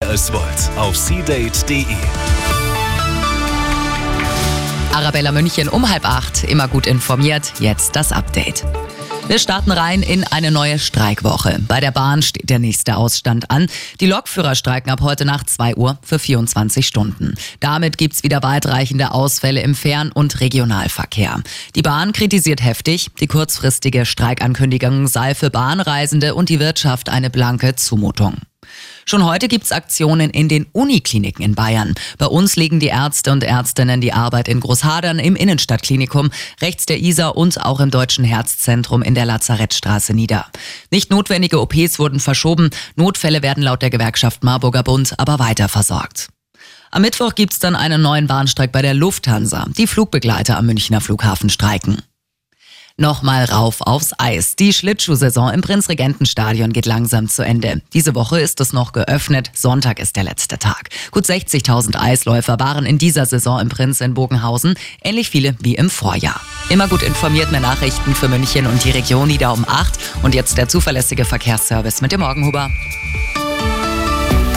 es wollt, auf seadate.de. Arabella München um 7:30, immer gut informiert, jetzt das Update. Wir starten rein in eine neue Streikwoche. Bei der Bahn steht der nächste Ausstand an. Die Lokführer streiken ab heute Nacht 2 Uhr für 24 Stunden. Damit gibt's wieder weitreichende Ausfälle im Fern- und Regionalverkehr. Die Bahn kritisiert heftig, die kurzfristige Streikankündigung sei für Bahnreisende und die Wirtschaft eine blanke Zumutung. Schon heute gibt's Aktionen in den Unikliniken in Bayern. Bei uns legen die Ärzte und Ärztinnen die Arbeit in Großhadern im Innenstadtklinikum, rechts der Isar und auch im Deutschen Herzzentrum in der Lazarettstraße nieder. Nicht notwendige OPs wurden verschoben, Notfälle werden laut der Gewerkschaft Marburger Bund aber weiter versorgt. Am Mittwoch gibt's dann einen neuen Bahnstreik bei der Lufthansa. Die Flugbegleiter am Münchner Flughafen streiken. Nochmal rauf aufs Eis. Die Schlittschuhsaison im Prinzregentenstadion geht langsam zu Ende. Diese Woche ist es noch geöffnet. Sonntag ist der letzte Tag. Gut 60.000 Eisläufer waren in dieser Saison im Prinz in Bogenhausen. Ähnlich viele wie im Vorjahr. Immer gut informiert, mehr Nachrichten für München und die Region wieder um 8. Und jetzt der zuverlässige Verkehrsservice mit dem Morgenhuber.